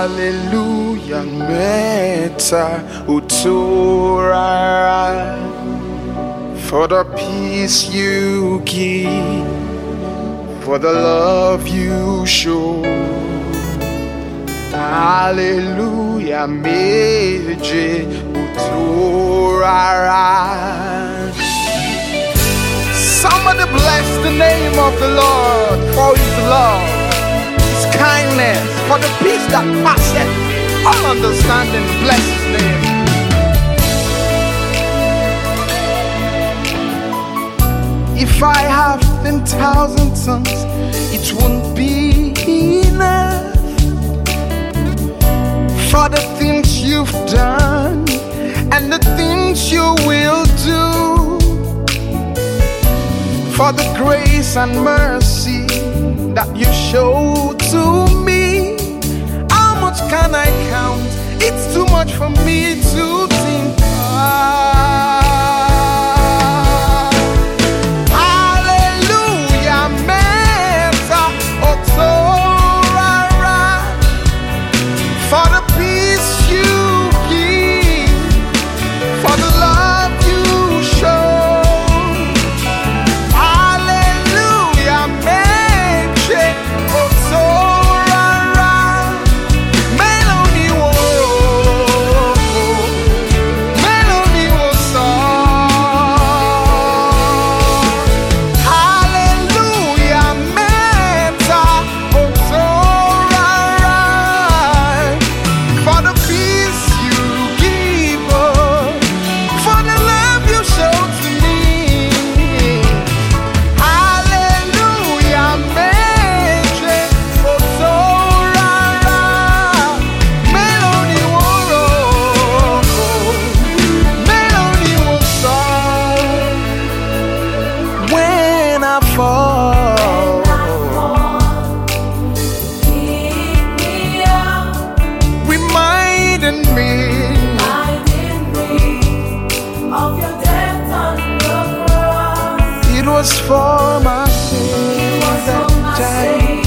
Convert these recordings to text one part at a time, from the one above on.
Hallelujah, meta uturara, for the peace you give, for the love you show. Hallelujah, meje uturara. Somebody bless the name of the Lord for His love, His kindness, for the peace that passeth all understanding. Bless His name. If I have 10,000 tongues, it won't be enough for the things you've done and the things you will do, for the grace and mercy that you show to me. How much can I count? It's too much for me to think of. Hallelujah, meta otorara, for the peace you give, for the love you show. It was for my sins that died.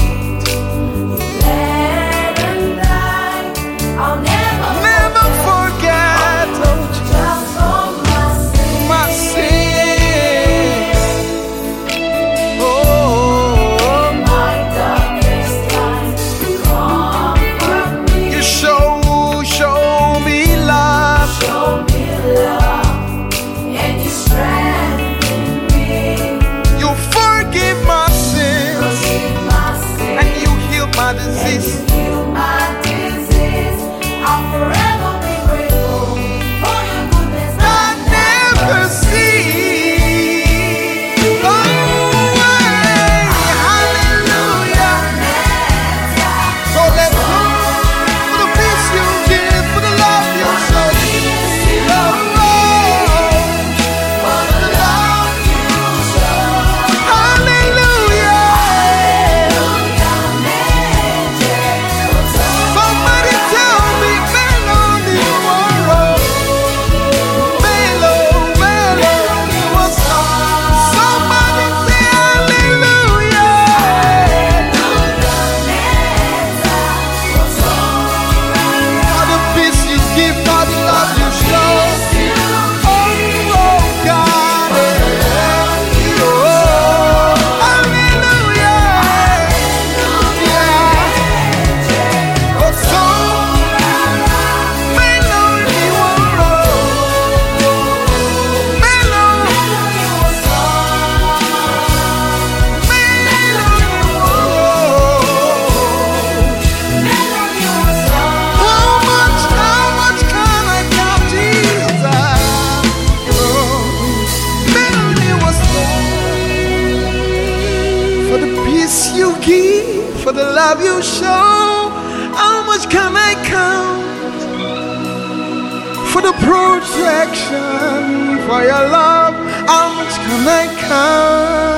Bled and died. I'll never forget. Just for my sins. Oh, my darkest time, comfort me. You show me love. Show me love, and you strengthen me. You forgive my sins, and you heal my disease. I'll forever be grateful for your goodness I never see. Oh, hallelujah. So let's look for the peace you give, for the love you show. Somebody tell me, melody, somebody say hallelujah. For the peace you give, for the love you show. Oh, God. Oh, hallelujah. Yeah. Oh, so melody, How much can I count, Jesus? Melody was for the peace you give, for the love you show. How much can I count? For the protection, for your love. How much can I count?